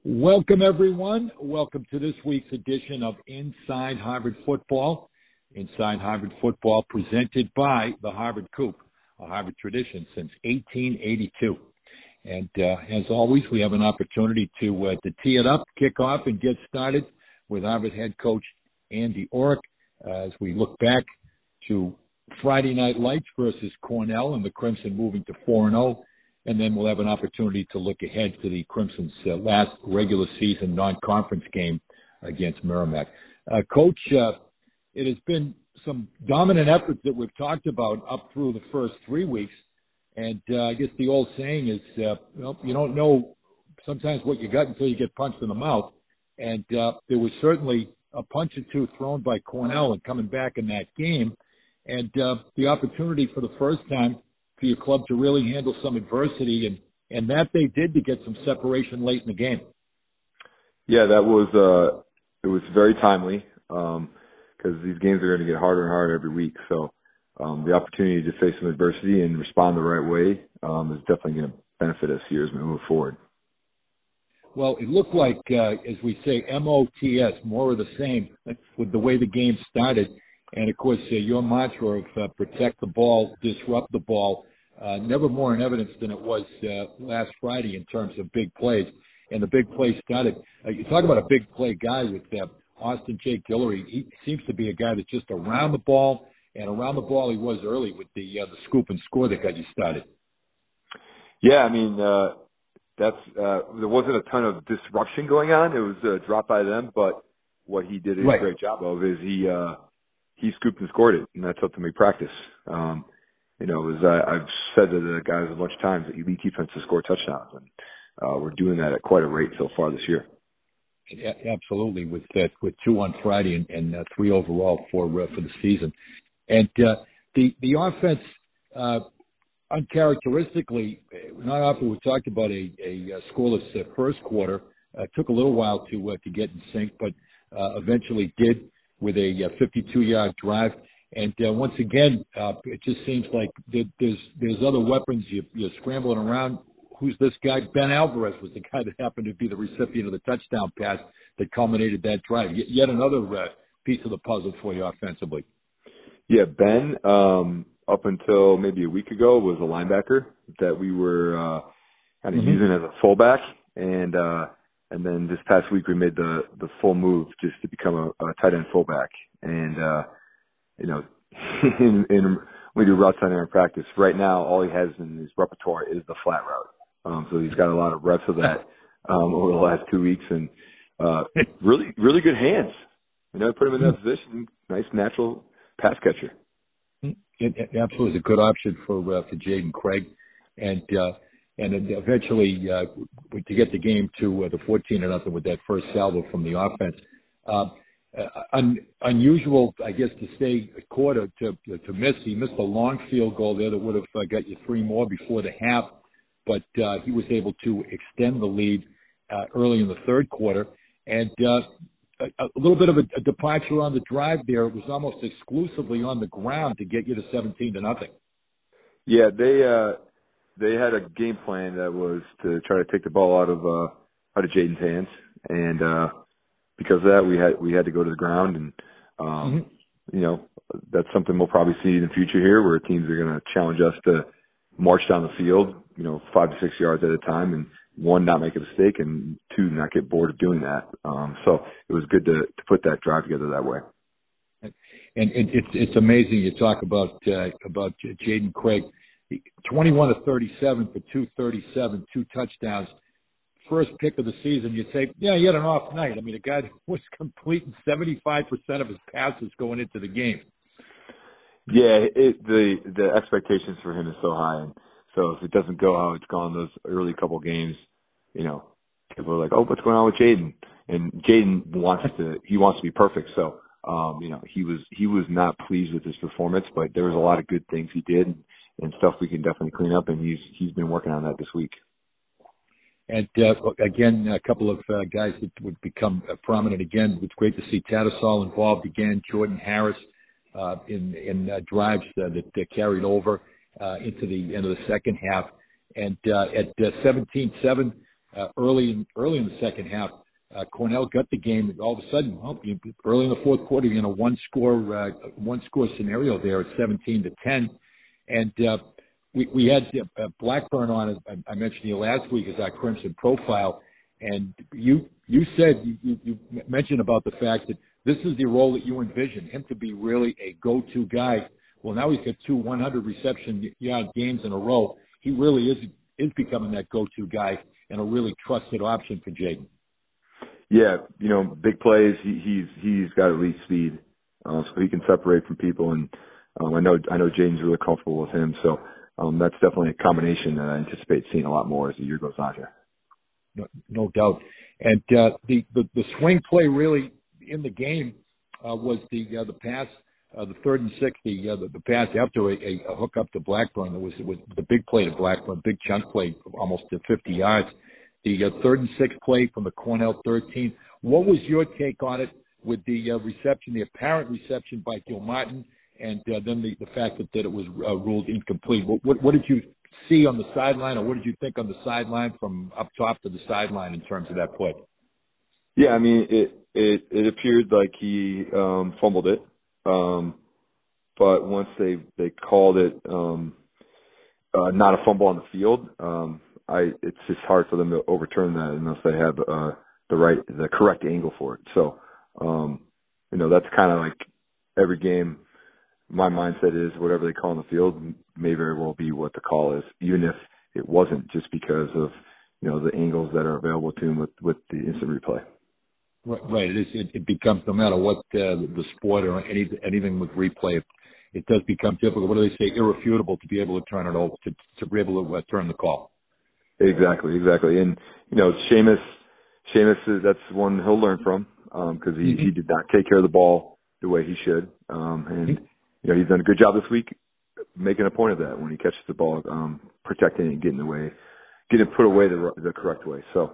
Welcome, everyone. Welcome to this week's edition of Inside Harvard Football. Inside Harvard Football presented by the Harvard Coop, a Harvard tradition since 1882. And as always, we have an opportunity to tee it up, kick off, and get started with Harvard head coach Andy Orrick as we look back to Friday Night Lights versus Cornell and the Crimson moving to 4-0. And then we'll have an opportunity to look ahead to the Crimson's last regular season non-conference game against Merrimack. Coach, it has been some dominant efforts that we've talked about up through the first 3 weeks. And I guess the old saying is, you don't know sometimes what you got until you get punched in the mouth. And there was certainly a punch or two thrown by Cornell and coming back in that game. And the opportunity for the first time for your club to really handle some adversity, and that they did to get some separation late in the game. Yeah, that was it was very timely because these games are going to get harder and harder every week. So the opportunity to face some adversity and respond the right way is definitely going to benefit us here as we move forward. Well, it looked like, as we say, MOTS, more of the same, with the way the game started. And, of course, your mantra of protect the ball, disrupt the ball, never more in evidence than it was last Friday in terms of big plays. And the big play started. You talk about a big play guy with Austin J. Guillory. He seems to be a guy that's just around the ball, and around the ball he was early with the scoop and score that got you started. Yeah, I mean, there wasn't a ton of disruption going on. It was dropped by them, but what he did a great job of is he scooped and scored it, and that's something we practice. I've said to the guys a bunch of times that elite defense to score touchdowns, and we're doing that at quite a rate so far this year. Yeah, absolutely, with 2 on Friday and 3 overall for the season. And the offense, uncharacteristically, not often we talked about a scoreless first quarter. Took a little while to get in sync, but eventually did with a 52-yard drive. And once again, it just seems like there's other weapons. You're scrambling around. Who's this guy? Ben Alvarez was the guy that happened to be the recipient of the touchdown pass that culminated that drive. Yet another piece of the puzzle for you offensively. Yeah, Ben, up until maybe a week ago, was a linebacker that we were kind of using as a fullback. And then this past week we made the full move just to become a tight end fullback. And, when we do route running in practice, right now all he has in his repertoire is the flat route. So he's got a lot of reps of that over the last 2 weeks, and really, really good hands. Put him in that position, nice natural pass catcher. It absolutely is a good option for Jaden Craig, and then eventually to get the game to the 14-0 with that first salvo from the offense. Unusual, I guess, to stay a quarter to miss. He missed a long field goal there that would have got you 3 more before the half, but he was able to extend the lead early in the third quarter. And a little bit of a departure on the drive there. It was almost exclusively on the ground to get you to 17-0. Yeah, they had a game plan that was to try to take the ball out of Jaden's hands, and because of that, we had to go to the ground, and that's something we'll probably see in the future here, where teams are going to challenge us to march down the field, 5 to 6 yards at a time, and 1, not make a mistake, and 2, not get bored of doing that. So it was good to put that drive together that way. And it's amazing you talk about Jaden Craig, 21 of 37 for 237, 2 touchdowns. First pick of the season, you'd say, yeah, he had an off night. I mean, a guy was completing 75% of his passes going into the game. Yeah, the expectations for him is so high, and so if it doesn't go how it's gone those early couple games, people are like, oh, what's going on with Jaden? And Jaden wants to be perfect. So, he was not pleased with his performance, but there was a lot of good things he did and stuff we can definitely clean up, and he's been working on that this week. And again, a couple of guys that would become prominent again. It's great to see Tattersall involved again. Jordan Harris in drives that carried over into the end of the second half. And at 17-7, early in the second half. Cornell got the game. All of a sudden, early in the fourth quarter, one score scenario there at 17-10, and we had Blackburn on. I mentioned you last week as our Crimson profile, and you said you mentioned about the fact that this is the role that you envision him to be, really a go-to guy. Well, now he's got 2 100 reception yard games in a row. He really is becoming that go-to guy and a really trusted option for Jaden. Yeah, big plays. He's got elite speed, so he can separate from people. And I know Jaden's really comfortable with him. So that's definitely a combination that I anticipate seeing a lot more as the year goes on here. No doubt. And the swing play really in the game was the pass, the 3rd and 6, the pass after a hook up to Blackburn. It was the big play to Blackburn, big chunk play, almost to 50 yards. The 3rd and 6 play from the Cornell 13. What was your take on it with the reception, the apparent reception by Gilmartin, and then the fact that it was ruled incomplete? What did you see on the sideline, or what did you think on the sideline from up top to the sideline in terms of that play? Yeah, I mean, it appeared like he fumbled it, but once they called it not a fumble on the field, it's just hard for them to overturn that unless they have the correct angle for it. So, that's kind of like every game. My mindset is whatever they call on the field may very well be what the call is, even if it wasn't, just because of the angles that are available to him with the instant replay. Right. It becomes, no matter what the sport or anything with replay, it does become difficult. What do they say? Irrefutable to be able to turn it over, to be able to turn the call. Exactly. And Seamus, that's one he'll learn from, because he did not take care of the ball the way he should, and he's done a good job this week making a point of that when he catches the ball, protecting it and getting it put away the correct way. So,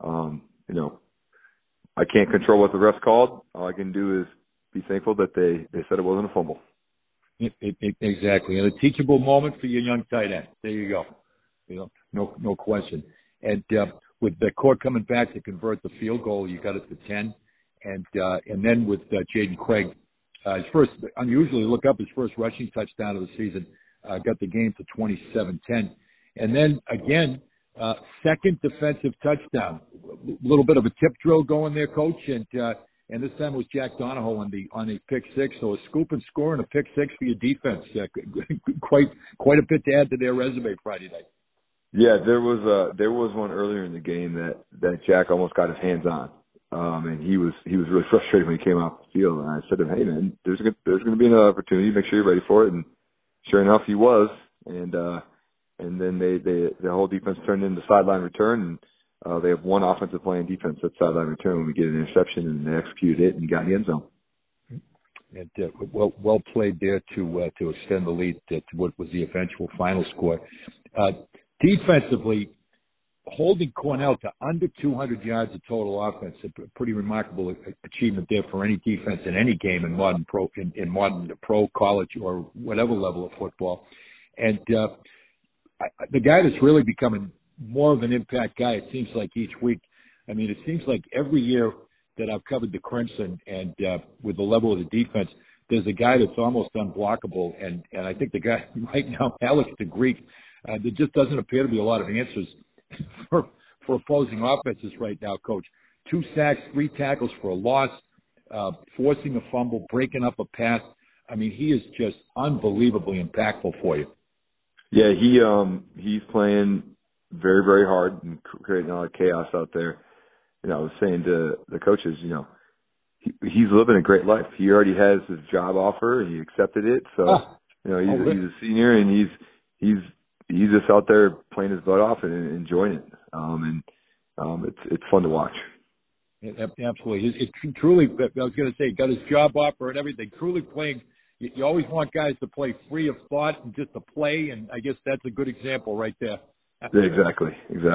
I can't control what the refs called. All I can do is be thankful that they said it wasn't a fumble. Exactly. And a teachable moment for your young tight end. There you go. No question. And with the court coming back to convert the field goal, you got it to 10. And then with Jaden Craig, his first, unusually look up, his first rushing touchdown of the season, got the game to 27-10. And then again, second defensive touchdown. A little bit of a tip drill going there, Coach, and this time it was Jack Donahoe on a pick six. So a scoop and score and a pick six for your defense. Quite a bit to add to their resume Friday night. Yeah, there was one earlier in the game that Jack almost got his hands on, and he was really frustrated when he came off the field. And I said to him, "Hey man, there's going to be another opportunity. Make sure you're ready for it." And sure enough, he was. And then the whole defense turned into sideline return, and they have one offensive play in defense at sideline return when we get an interception, and they executed it and got in the end zone. And well played there to extend the lead to what was the eventual final score. Defensively, holding Cornell to under 200 yards of total offense, a pretty remarkable achievement there for any defense in any game in modern pro, college, or whatever level of football. And the guy that's really becoming more of an impact guy, it seems like each week. I mean, it seems like every year that I've covered the Crimson and with the level of the defense, there's a guy that's almost unblockable. And I think the guy right now, Alex DeGreek, there just doesn't appear to be a lot of answers for opposing offenses right now, Coach. 2 sacks, 3 tackles for a loss, forcing a fumble, breaking up a pass. I mean, he is just unbelievably impactful for you. Yeah, he's playing very, very hard and creating a lot of chaos out there. I was saying to the coaches, he's living a great life. He already has his job offer and he accepted it. So, he's a senior and he's just out there playing his butt off and enjoying it. It's fun to watch. Absolutely. It's truly, I was going to say, got his job offer and everything, truly playing. You always want guys to play free of thought and just to play, and I guess that's a good example right there. Exactly.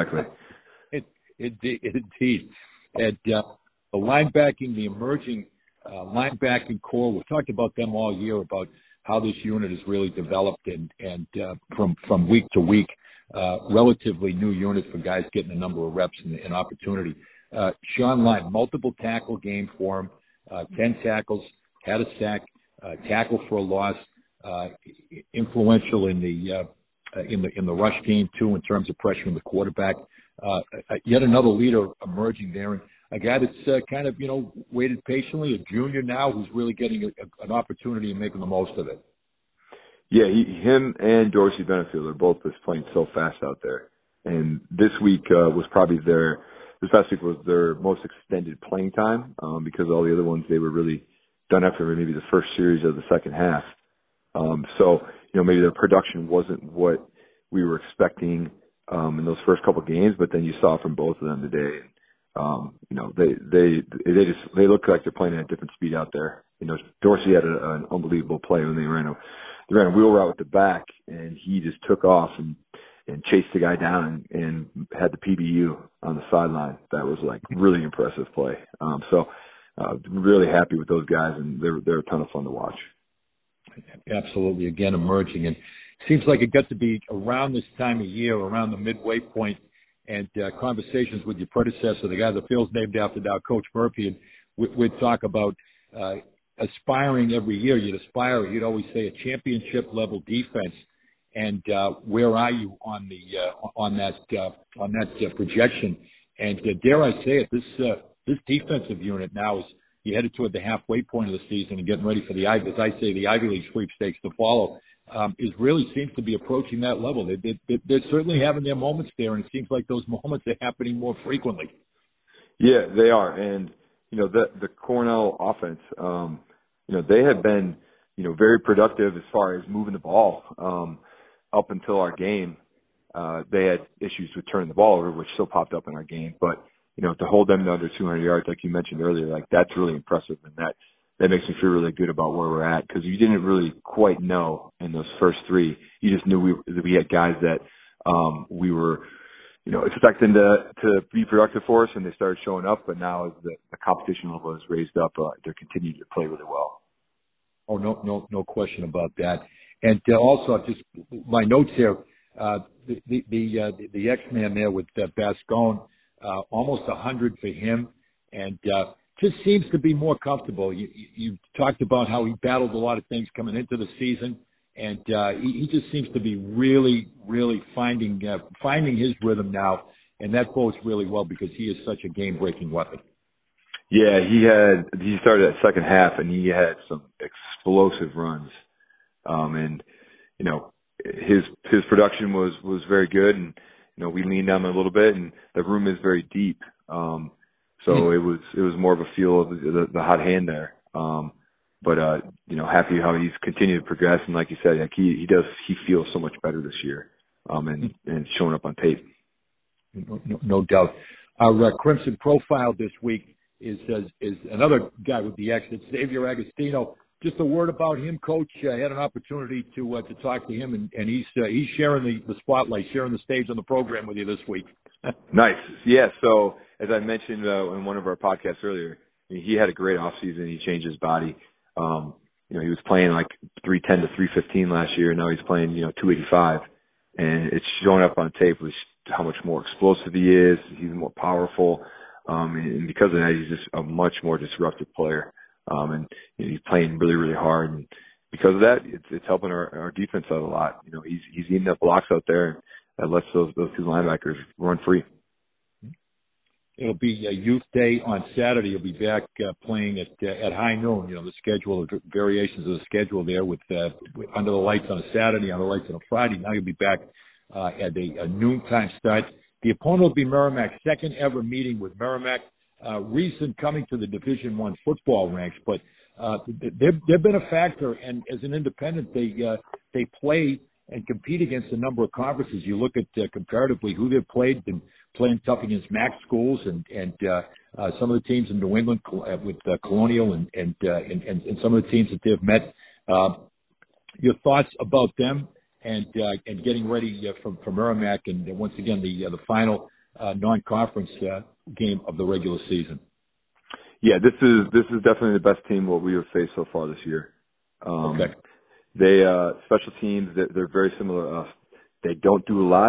Indeed. And the linebacking, the emerging linebacking core, we've talked about them all year, about how this unit has really developed and from week to week. relatively new unit for guys getting a number of reps and opportunity. Sean Lyon, multiple tackle game for him, 10 tackles, had a sack, tackle for a loss, influential in the rush game too in terms of pressuring the quarterback. Yet another leader emerging there, and a guy that's kind of waited patiently, a junior now who's really getting an opportunity and making the most of it. Yeah, him and Dorsey Benefield are both just playing so fast out there, and this week was probably this past week was their most extended playing time because all the other ones they were really done after maybe the first series of the second half. So maybe their production wasn't what we were expecting in those first couple of games, but then you saw from both of them today. They look like they're playing at a different speed out there. Dorsey had an unbelievable play when they ran a wheel route with the back, and he just took off and chased the guy down and had the PBU on the sideline. That was like really impressive play. So really happy with those guys, and they're a ton of fun to watch. Absolutely, again emerging, and seems like it got to be around this time of year, around the midway point, and conversations with your predecessor, the guy the field's named after now, Coach Murphy, and we'd talk about aspiring every year. You'd always say a championship level defense, and where are you on that projection? And dare I say it, this defensive unit now is you headed toward the halfway point of the season and getting ready for the Ivy League sweepstakes to follow. Is really seems to be approaching that level. They're certainly having their moments there, and it seems like those moments are happening more frequently. Yeah, they are, and the Cornell offense, they have been very productive as far as moving the ball. Up until our game, they had issues with turning the ball over, which still popped up in our game. But to hold them to under 200 yards, like you mentioned earlier, like that's really impressive, and that makes me feel really good about where we're at, because you didn't really quite know in those first three. You just knew we had guys that we were expecting to be productive for us, and they started showing up. But now as the competition level is raised up, they're continuing to play really well. Oh, no question about that. And also, just my notes here, the X-Man there with Bascone, almost 100 for him, and just seems to be more comfortable. You talked about how he battled a lot of things coming into the season, and he just seems to be really, really finding his rhythm now, and that bodes really well because he is such a game-breaking weapon. Yeah, he started that second half, and he had some explosive runs, and his production was very good, and we leaned on him a little bit, and the room is very deep. So it was more of a feel of the hot hand there. But happy how he's continued to progress, and like you said, like he feels so much better this year, and showing up on tape. No doubt. Our Crimson profile this week is another guy with the X, it's Xavier Agostino. Just a word about him, Coach. I had an opportunity to talk to him, and he's sharing the spotlight, sharing the stage on the program with you this week. Nice. Yeah. So as I mentioned in one of our podcasts earlier, he had a great off season. He changed his body. He was playing like 310 to 315 last year. Now he's playing 285, and it's showing up on tape with how much more explosive he is. He's more powerful, and because of that, he's just a much more disruptive player. And he's playing really, really hard, and because of that, it's helping our defense out a lot. He's eating up blocks out there, and that lets those two linebackers run free. It'll be a youth day on Saturday. You'll be back playing at high noon. The schedule, the variations of the schedule there with under the lights on a Saturday, under the lights on a Friday. Now you'll be back at a noontime start. The opponent will be Merrimack. Second ever meeting with Merrimack. Recent coming to the Division I football ranks, but they've been a factor. And as an independent, they play and compete against a number of conferences. You look at comparatively who they've played, been playing tough against MAC schools and some of the teams in New England with Colonial and some of the teams that they've met. Your thoughts about them and getting ready for Merrimack and once again the final non-conference game of the regular season. Yeah, this is definitely the best team what we have faced so far this year. Okay. They special teams, they're very similar to us. They don't do a lot.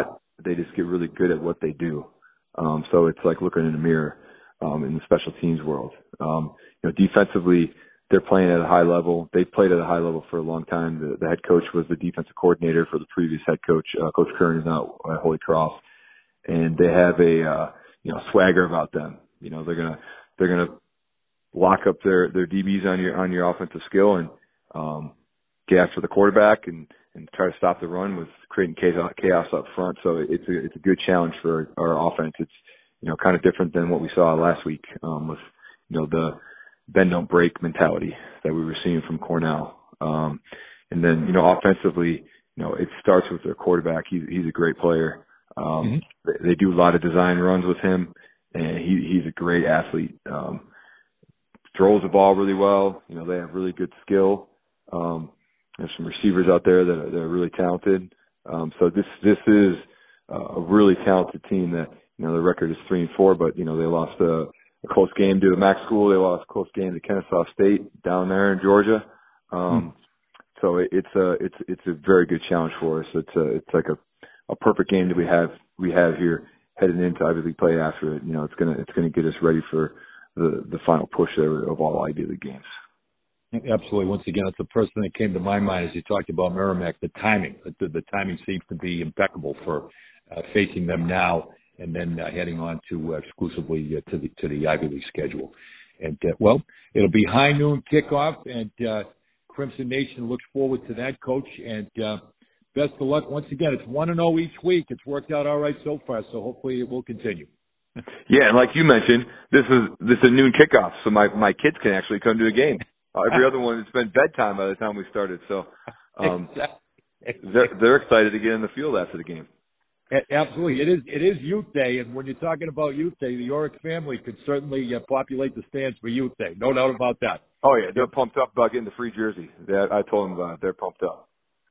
they just get really good at what they do. So it's like looking in a mirror in the special teams world. Defensively, they're playing at a high level. They've played at a high level for a long time. The head coach was the defensive coordinator for the previous head coach. Coach Kern is now at Holy Cross, and they have a swagger about them. They're gonna lock up their DBs on your offensive skill and get after the quarterback and try to stop the run with creating chaos up front. So it's a good challenge for our offense. It's kind of different than what we saw last week with the bend don't break mentality that we were seeing from Cornell. And then offensively, it starts with their quarterback. He's a great player. They do a lot of design runs with him, and he's a great athlete. Throws the ball really well. They have really good skill. There's some receivers out there that are really talented. So this is a really talented team that, their record is 3-4, but, they lost a close game to a MAC school. They lost a close game to Kennesaw State down there in Georgia. So it's a very good challenge for us. It's like a perfect game that we have here heading into Ivy League play after it. It's gonna get us ready for the final push there of all Ivy League games. Absolutely. Once again, it's the first thing that came to my mind as you talked about Merrimack. The timing, the timing seems to be impeccable for facing them now and then heading on to exclusively to the Ivy League schedule. And it'll be high noon kickoff, and Crimson Nation looks forward to that, Coach. And best of luck once again. It's 1-0 each week. It's worked out all right so far, so hopefully it will continue. Yeah, and like you mentioned, this is a noon kickoff, so my kids can actually come to a game. Every other one, it's been bedtime by the time we started, so they're excited to get in the field after the game. Absolutely, it is Youth Day, and when you're talking about Youth Day, the Yorick family could certainly populate the stands for Youth Day. No doubt about that. Oh yeah, they're pumped up about getting the free jersey. I told them about it. They're pumped up.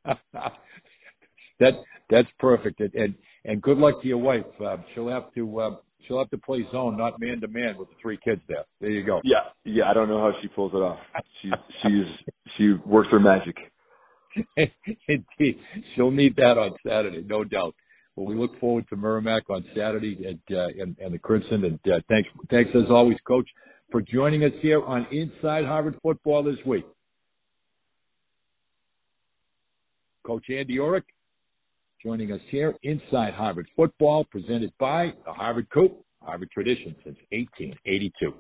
That's perfect, and good luck to your wife. She'll have to play zone, not man to man, with the three kids there. There you go. Yeah. I don't know how she pulls it off. She works her magic. Indeed, she'll need that on Saturday, no doubt. Well, we look forward to Merrimack on Saturday and the Crimson. And thanks as always, Coach, for joining us here on Inside Harvard Football this week. Coach Andy Yorick joining us here inside Harvard Football, presented by the Harvard Coop, Harvard tradition since 1882.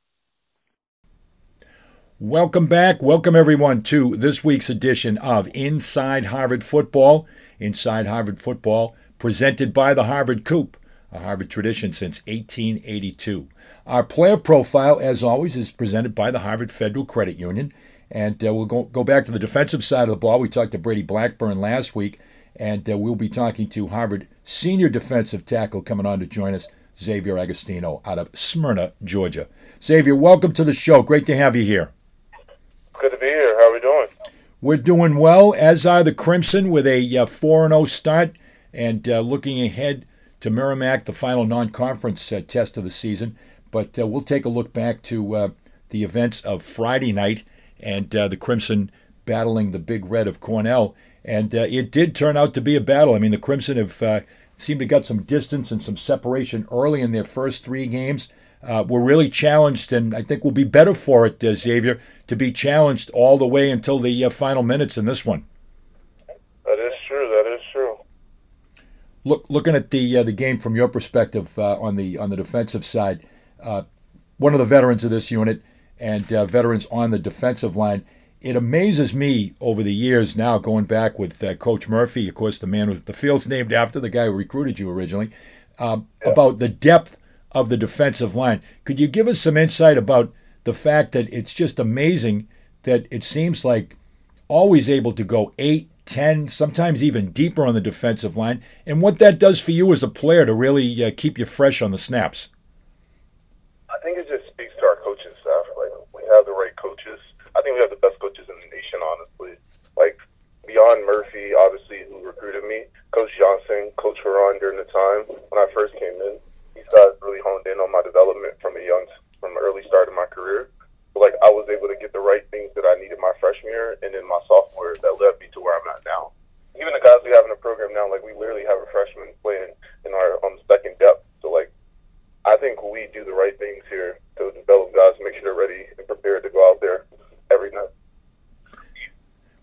Welcome back. Welcome, everyone, to this week's edition of Inside Harvard Football. Inside Harvard Football, presented by the Harvard Coop, a Harvard tradition since 1882. Our player profile, as always, is presented by the Harvard Federal Credit Union. And we'll go back to the defensive side of the ball. We talked to Brady Blackburn last week. And we'll be talking to Harvard senior defensive tackle coming on to join us, Xavier Agostino out of Smyrna, Georgia. Xavier, welcome to the show. Great to have you here. Good to be here. How are we doing? We're doing well, as are the Crimson, with a 4-0 start and looking ahead to Merrimack, the final non-conference test of the season. But we'll take a look back to the events of Friday night and the Crimson battling the Big Red of Cornell. And it did turn out to be a battle. I mean, the Crimson have seemed to got some distance and some separation early in their first three games. We're really challenged, and I think we'll be better for it, Xavier, to be challenged all the way until the final minutes in this one. That is true. That is true. Looking at the game from your perspective on the defensive side, one of the veterans of this unit and veterans on the defensive line. It amazes me over the years now, going back with Coach Murphy, of course, the man with the field's named after the guy who recruited you originally, about the depth of the defensive line. Could you give us some insight about the fact that it's just amazing that it seems like always able to go 8, 10, sometimes even deeper on the defensive line, and what that does for you as a player to really keep you fresh on the snaps? I think it just speaks to our coaching staff. Like, we have the right coaches. I think we have the best coaches in the nation, honestly. Like, beyond Murphy, obviously, who recruited me, Coach Johnson, Coach Ferron during the time when I first came in, these guys really honed in on my development from an early start in my career. So, like, I was able to get the right things that I needed my freshman year and in my sophomore that led me to where I'm at now. Even the guys we have in the program now, like, we literally have a freshman playing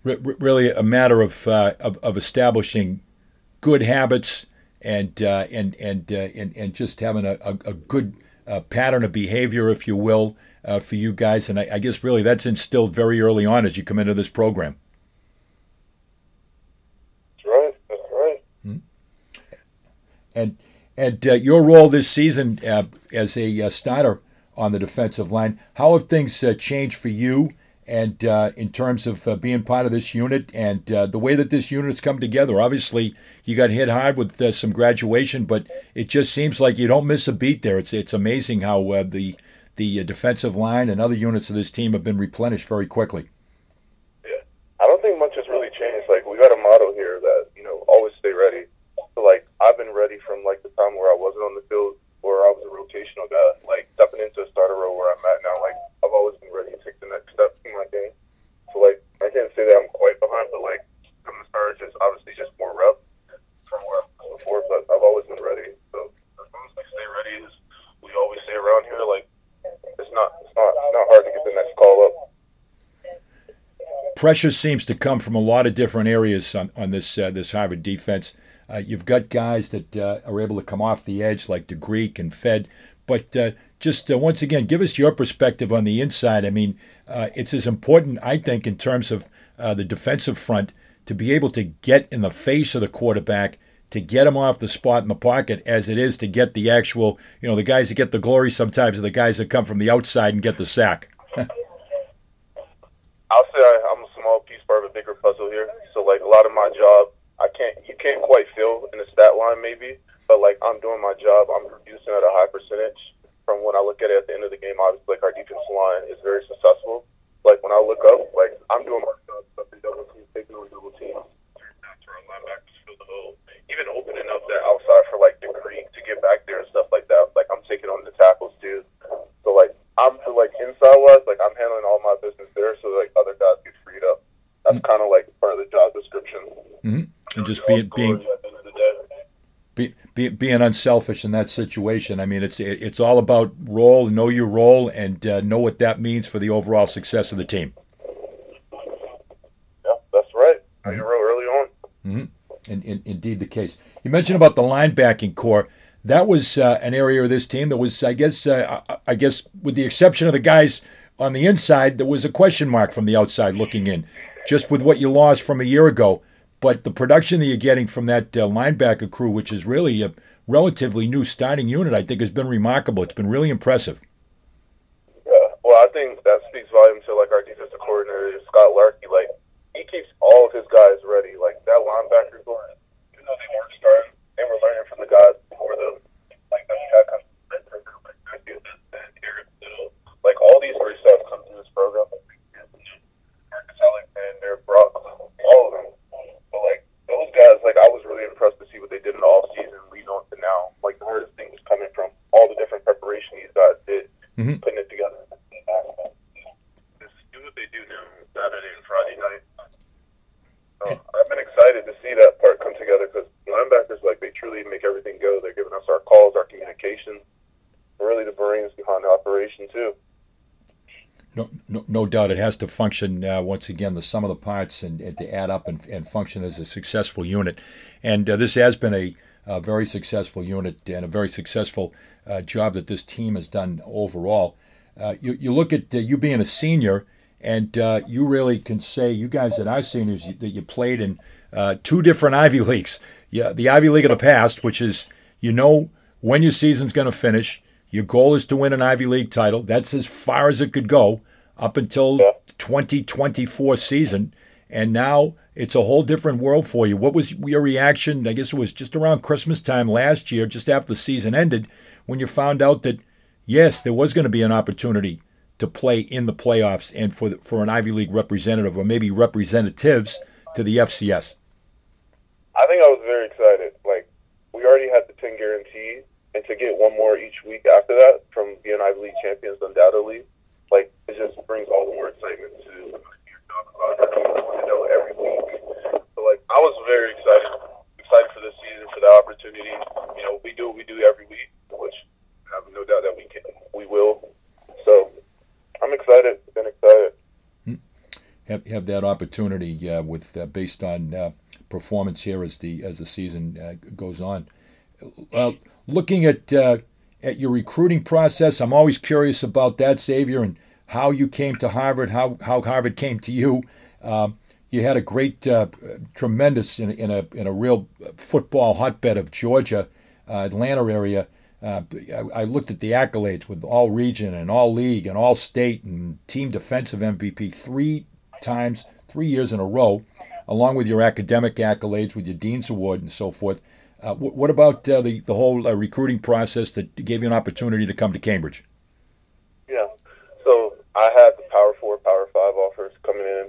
really a matter of establishing good habits and just having a good pattern of behavior, if you will, for you guys. And I guess really that's instilled very early on as you come into this program. That's right. That's right. And your role this season as a starter on the defensive line, how have things changed for you? And in terms of being part of this unit and the way that this unit has come together, obviously you got hit hard with some graduation, but it just seems like you don't miss a beat there. It's amazing how the defensive line and other units of this team have been replenished very quickly. Yeah, I don't think much has really changed. Like, we got a motto here that, always stay ready. So, like, I've been ready from, like, the time where I wasn't on the field, where I was a rotational guy, like, stepping into a starter role where I'm at now. Like, I've always been ready to take the next step in my game. So, like, I can't say that I'm quite behind, but, like, from the start, just obviously just more rep from where I was before, but I've always been ready. So, as long as we stay ready, as we always say around here, like, it's not hard to get the next call up. Pressure seems to come from a lot of different areas on this Harvard defense. You've got guys that are able to come off the edge like DeGreek and Fed, but just once again, give us your perspective on the inside. I mean, it's as important, I think, in terms of the defensive front to be able to get in the face of the quarterback, to get him off the spot in the pocket, as it is to get the actual, the guys that get the glory sometimes are the guys that come from the outside and get the sack. I'll say I'm a small piece part of a bigger puzzle here. So, like, a lot of my job, you can't quite feel in the stat line maybe, but, like, I'm doing my job. I'm producing at a high percentage. From when I look at it at the end of the game, obviously, like, our defensive line is very successful. Like, when I look up, like, I'm doing my job, stuff in double teams, taking on double teams, turning back to our linebackers, fill the hole, even opening up that outside for, like, the creek to get back there and stuff like that. Like, I'm taking on the tackles, too. So, like, I'm, like, inside-wise, like, I'm handling all my business there so, like, other guys get freed up. That's kind of, like, part of the job description. Mm-hmm. And just being unselfish in that situation. I mean, it's all about know your role, and know what that means for the overall success of the team. Yeah, that's right. Mm-hmm. You're real early on. Mm-hmm. Indeed the case. You mentioned about the linebacking core. That was an area of this team that was, I guess, with the exception of the guys on the inside, there was a question mark from the outside looking in, just with what you lost from a year ago. But the production that you're getting from that linebacker crew, which is really a relatively new starting unit, I think has been remarkable. It's been really impressive. Yeah, well, I think that speaks volume to, like, our defensive coordinator, Scott Larkey. Like, he keeps all of his guys ready. Like, that linebacker core, even though they weren't starting, they were learning from the guys before them. Like, that we had kind of like Matthew and Eric Little. Like, all these great stuff come through this program. Marcus Alexander, Brock, all of them. But, like, those guys, like, I was really impressed to see what they did in the offseason leading on to now. Like, the hardest thing was coming from all the different preparation these guys did, putting it together. Just do what they do now, Saturday and Friday night. So I've been excited to see that part come together because linebackers, like, they truly make everything go. They're giving us our calls, our communication, really the brains behind the operation, too. No doubt it has to function, once again, the sum of the parts and to add up and function as a successful unit. And this has been a very successful unit and a very successful job that this team has done overall. You look at you being a senior, and you really can say, you guys that are seniors, that you played in two different Ivy Leagues. Yeah, the Ivy League of the past, which is, when your season's going to finish. Your goal is to win an Ivy League title. That's as far as it could go up until 2024 season. And now it's a whole different world for you. What was your reaction? I guess it was just around Christmas time last year, just after the season ended, when you found out that, yes, there was going to be an opportunity to play in the playoffs and for an Ivy League representative or maybe representatives to the FCS. I think I was very excited. Like, we already had the 10 guarantee. And to get one more each week after that from being Ivy League champions undoubtedly, like, it just brings all the more excitement to your talk about it. You want to know every week. So, like, I was very excited for this season, for the opportunity. We do what we do every week, which I have no doubt that we will. So, I'm excited. Been excited. have that opportunity with based on performance here as the season goes on. Looking at your recruiting process, I'm always curious about that, Xavier, and how you came to Harvard, how Harvard came to you. You had a great, tremendous in a real football hotbed of Georgia, Atlanta area. I looked at the accolades with all region and all league and all state and team defensive MVP 3 times, 3 years in a row, along with your academic accolades with your Dean's Award and so forth. What about the whole recruiting process that gave you an opportunity to come to Cambridge? Yeah, so I had the Power 4, Power 5 offers coming in,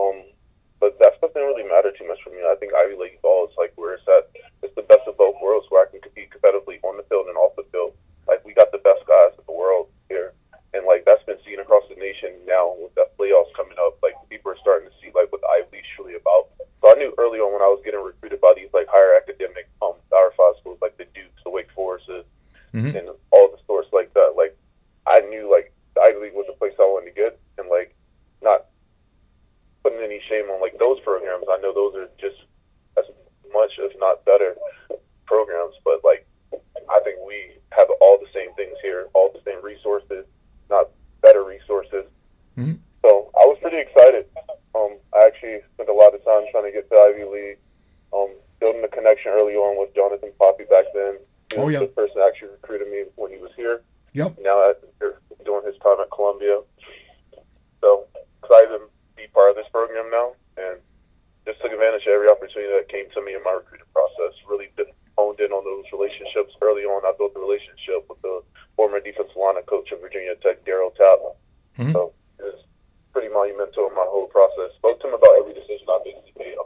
but that stuff didn't really matter too much for me. I think Ivy League ball is like where it's at. It's the best of both worlds where I can compete competitively on the field and off the field. Like, we got the best guys in the world here, and like that's been seen across the nation now with that playoffs coming up. Like, people are starting to see like what the Ivy League is truly about. So I knew early on when I was getting recruited by these like higher academic Power 5 schools like the Dukes, the Wake Forests, and all the sorts like that. Like, I knew like the Ivy League was the place I wanted to get, and like not putting any shame on like those programs. I know those are just as much, if not better, programs. But like, I think we have all the same things here, all the same resources, not better resources. So I was pretty excited. I actually spent a lot of time trying to get to Ivy League, building a connection early on with Jonathan Poppy back then. He was the person that actually recruited me when he was here. Yep. Now doing his time at Columbia. So excited to be part of this program now, and just took advantage of every opportunity that came to me in my recruiting process. Really honed in on those relationships early on. I built a relationship with the former defensive line coach of Virginia Tech, Darryl Tapman. So it was pretty monumental in my whole process. Spoke to him about every decision I basically made.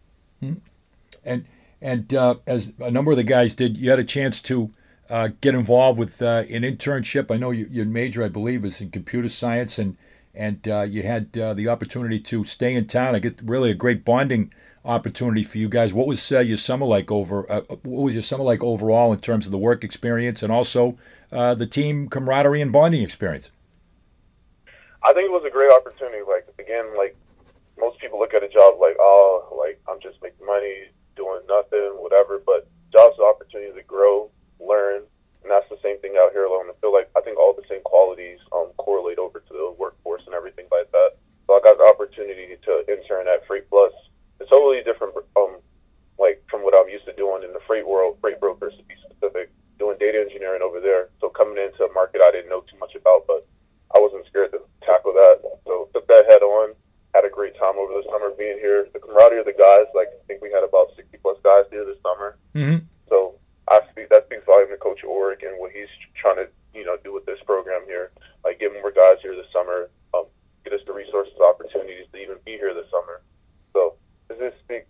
And as a number of the guys did, you had a chance to get involved with an internship. I know your major, I believe, is in computer science, and you had the opportunity to stay in town. I guess really a great bonding opportunity for you guys. What was your summer like what was your summer like overall in terms of the work experience and also the team camaraderie and bonding experience? I think it was a great opportunity. Like, again, like most people look at a job like, oh, like I'm just making money, doing nothing, whatever. But jobs are an opportunity to grow, learn, and that's the same thing out here alone. I feel like I think all the same qualities correlate over to the workforce and everything like that. So I got the opportunity to intern at Freight Plus. It's totally different, like from what I'm used to doing in the freight world, freight brokers to be specific, doing data engineering over there. So coming into a market I didn't know too much about, but I wasn't scared to tackle that. So took that head on, had a great time over the summer being here. The camaraderie of the guys, like I think we had about 60 plus guys here this summer. So that speaks volume to Coach Orrick and what he's trying to, do with this program here. Like, get more guys here this summer, get us the resources, opportunities to even be here this summer. So does this speak?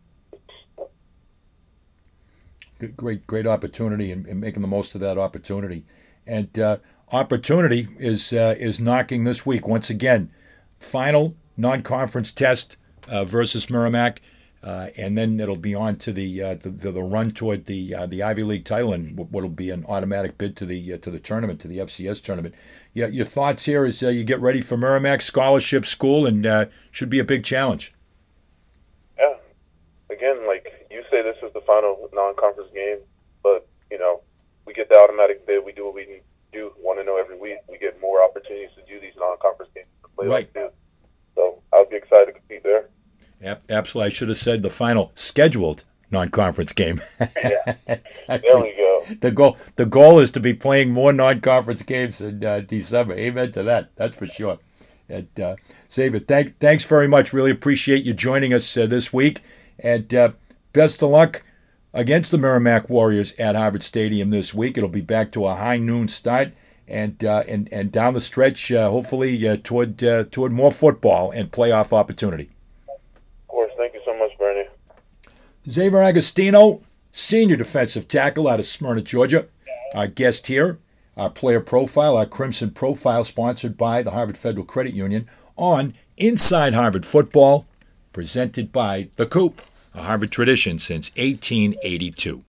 Great opportunity and making the most of that opportunity. And opportunity is knocking this week once again. Final non-conference test versus Merrimack. And then it'll be on to the run toward the Ivy League title and what'll be an automatic bid to the tournament, to the FCS tournament. Yeah, your thoughts here as you get ready for Merrimack scholarship school, and should be a big challenge. Yeah, again, like you say, this is the final non-conference game, but we get the automatic bid. We do what we do. Want to know every week. We get more opportunities to do these non-conference games. Right. So I'll be excited to compete there. Absolutely. I should have said the final scheduled non-conference game. Yeah. Exactly. There we go. The goal is to be playing more non-conference games in December. Amen to that. That's for sure. And Xavier, thanks very much. Really appreciate you joining us this week. And best of luck against the Merrimack Warriors at Harvard Stadium this week. It'll be back to a high noon start. And down the stretch, hopefully toward more football and playoff opportunity. Of course. Thank you so much, Bernie. Xavier Agostino, senior defensive tackle out of Smyrna, Georgia. Our guest here, our player profile, our Crimson Profile, sponsored by the Harvard Federal Credit Union on Inside Harvard Football, presented by The Coop, a Harvard tradition since 1882.